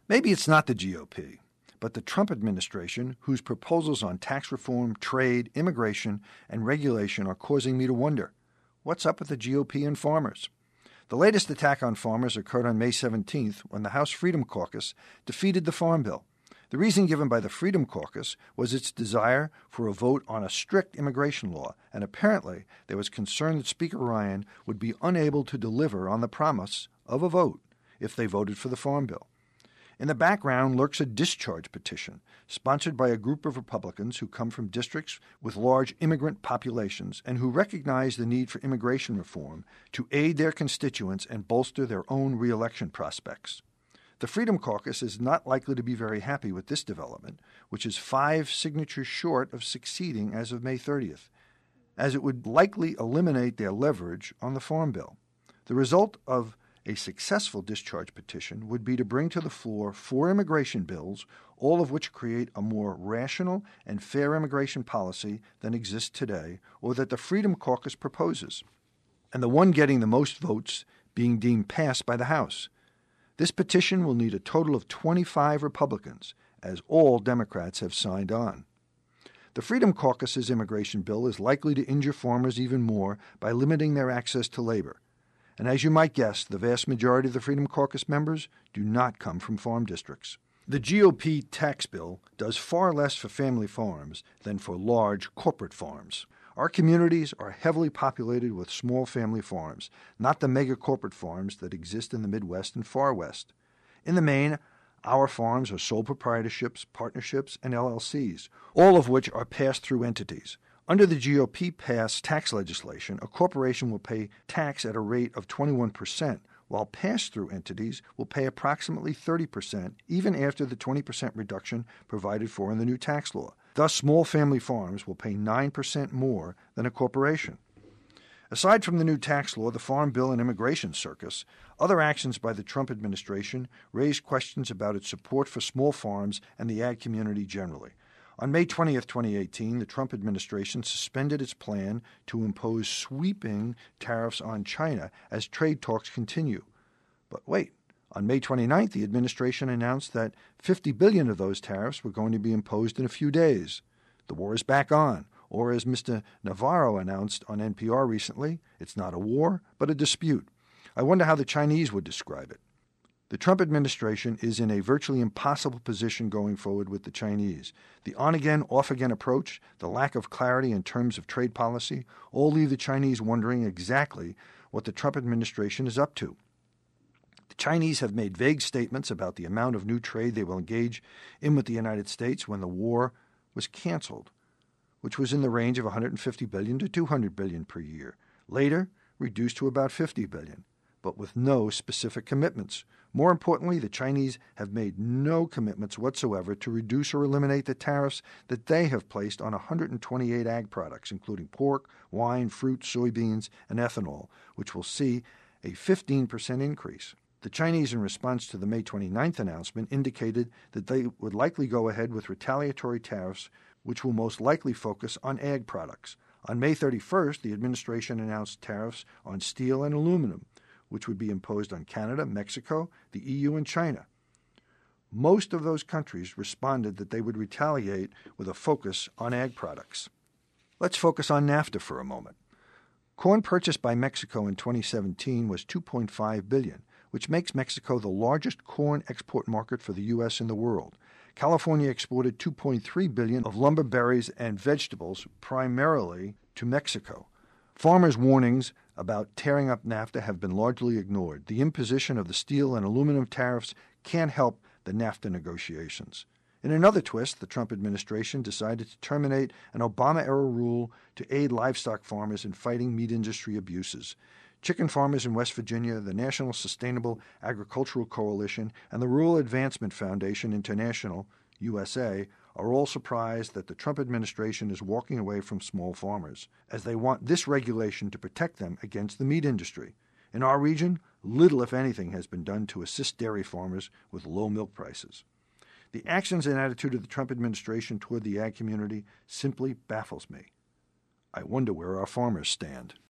Maybe it's not the GOP, but the Trump administration, whose proposals on tax reform, trade, immigration, and regulation are causing me to wonder, what's up with the GOP and farmers? The latest attack on farmers occurred on May 17th when the House Freedom Caucus defeated the Farm Bill. The reason given by the Freedom Caucus was its desire for a vote on a strict immigration law, and apparently there was concern that Speaker Ryan would be unable to deliver on the promise of a vote if they voted for the Farm Bill. In the background lurks a discharge petition sponsored by a group of Republicans who come from districts with large immigrant populations and who recognize the need for immigration reform to aid their constituents and bolster their own re-election prospects. The Freedom Caucus is not likely to be very happy with this development, which is 5 signatures short of succeeding as of May 30th, as it would likely eliminate their leverage on the Farm Bill. The result of a successful discharge petition would be to bring to the floor 4 immigration bills, all of which create a more rational and fair immigration policy than exists today or that the Freedom Caucus proposes, and the one getting the most votes being deemed passed by the House. This petition will need a total of 25 Republicans, as all Democrats have signed on. The Freedom Caucus's immigration bill is likely to injure farmers even more by limiting their access to labor. And as you might guess, the vast majority of the Freedom Caucus members do not come from farm districts. The GOP tax bill does far less for family farms than for large corporate farms. Our communities are heavily populated with small family farms, not the mega corporate farms that exist in the Midwest and Far West. In the main, our farms are sole proprietorships, partnerships, and LLCs, all of which are pass-through entities. Under the GOP-passed tax legislation, a corporation will pay tax at a rate of 21%, while pass-through entities will pay approximately 30%, even after the 20% reduction provided for in the new tax law. Thus, small family farms will pay 9% more than a corporation. Aside from the new tax law, the Farm Bill, and immigration circus, other actions by the Trump administration raised questions about its support for small farms and the ag community generally. On May 20, 2018, the Trump administration suspended its plan to impose sweeping tariffs on China as trade talks continue. But wait, on May 29th, the administration announced that $50 billion of those tariffs were going to be imposed in a few days. The war is back on, or as Mr. Navarro announced on NPR recently, it's not a war, but a dispute. I wonder how the Chinese would describe it. The Trump administration is in a virtually impossible position going forward with the Chinese. The on-again, off-again approach, the lack of clarity in terms of trade policy, all leave the Chinese wondering exactly what the Trump administration is up to. The Chinese have made vague statements about the amount of new trade they will engage in with the United States when the war was canceled, which was in the range of $150 billion to $200 billion per year, later reduced to about $50 billion, but with no specific commitments. More importantly, the Chinese have made no commitments whatsoever to reduce or eliminate the tariffs that they have placed on 128 ag products, including pork, wine, fruit, soybeans, and ethanol, which will see a 15% increase. The Chinese, in response to the May 29th announcement, indicated that they would likely go ahead with retaliatory tariffs, which will most likely focus on ag products. On May 31st, the administration announced tariffs on steel and aluminum, which would be imposed on Canada, Mexico, the EU, and China. Most of those countries responded that they would retaliate with a focus on ag products. Let's focus on NAFTA for a moment. Corn purchased by Mexico in 2017 was $2.5 billion, which makes Mexico the largest corn export market for the U.S. in the world. California exported $2.3 billion of lumber, berries, and vegetables, primarily to Mexico. Farmers' warnings about tearing up NAFTA have been largely ignored. The imposition of the steel and aluminum tariffs can't help the NAFTA negotiations. In another twist, the Trump administration decided to terminate an Obama-era rule to aid livestock farmers in fighting meat industry abuses. Chicken farmers in West Virginia, the National Sustainable Agricultural Coalition, and the Rural Advancement Foundation International, USA, are all surprised that the Trump administration is walking away from small farmers, as they want this regulation to protect them against the meat industry. In our region, little, if anything, has been done to assist dairy farmers with low milk prices. The actions and attitude of the Trump administration toward the ag community simply baffles me. I wonder where our farmers stand.